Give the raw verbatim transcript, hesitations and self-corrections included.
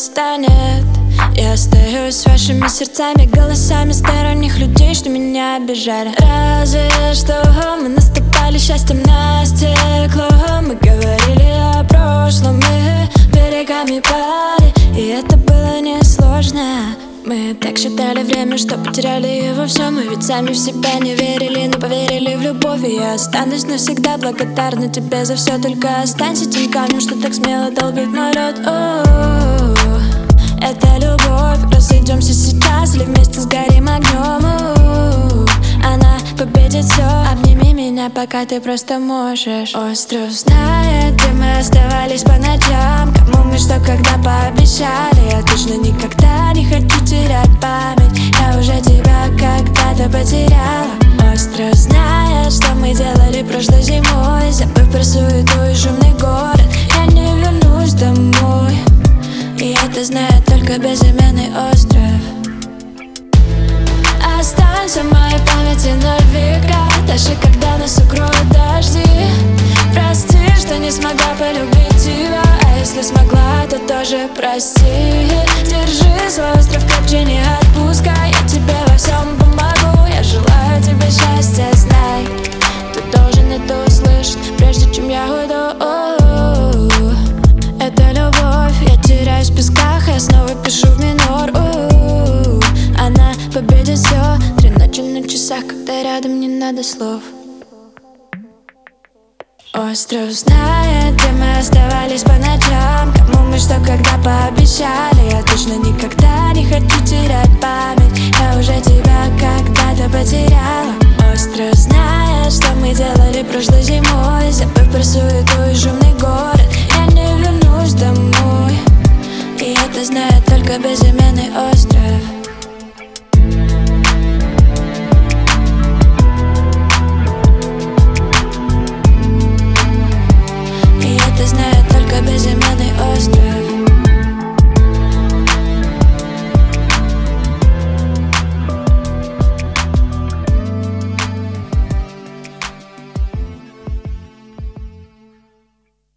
станет. Я остаюсь с вашими сердцами, голосами сторонних людей, что меня обижали. Разве что мы наступали счастьем на стекло. Мы говорили о прошлом, мы берегами пали, и это было несложно. Мы так считали время, что потеряли его все. Мы ведь сами в себя не верили, но поверили в любовь. И я останусь навсегда благодарна тебе за все. Только останься тем камнем, что так смело долбит мой рот. О-о-о, это любовь. Разойдемся сейчас или вместе сгорим огнем. О-о-о, она победит все. Обними меня, пока ты просто можешь. Остров знает, где мы оставались по ночам. Кому мы что когда пообещали. Я точно никогда не хочу терять память. Я уже тебя когда-то потеряла. Остров знает, что мы делали прошлой зимой. Забыв про суету и шумный город, я не вернусь домой. И это знает только безымянный остров. Останься в моей памяти навека, даже когда нас укроют дожди. Прости, что не смогла полюбить тебя, а если смогла, то тоже прости. Держи свой остров крепче, не отпускай. Я тебе во всем помогу, я желаю тебе счастья, знай. Ты должен это услышать, прежде чем я уйду. О-о-о, это любовь, я теряюсь в песках, я снова пишу в минор. О-о-о, она победит все. Три ночи на часах, когда рядом не надо слов. Остров знает, где мы оставались по ночам. Кому мы что когда пообещали. Я точно никогда не хочу терять память. Я уже тебя когда-то потеряла. Остров знает, что мы делали прошлой зимой. Забыв про суету и шумный город, я не вернусь домой. И это знает только безымянный остров.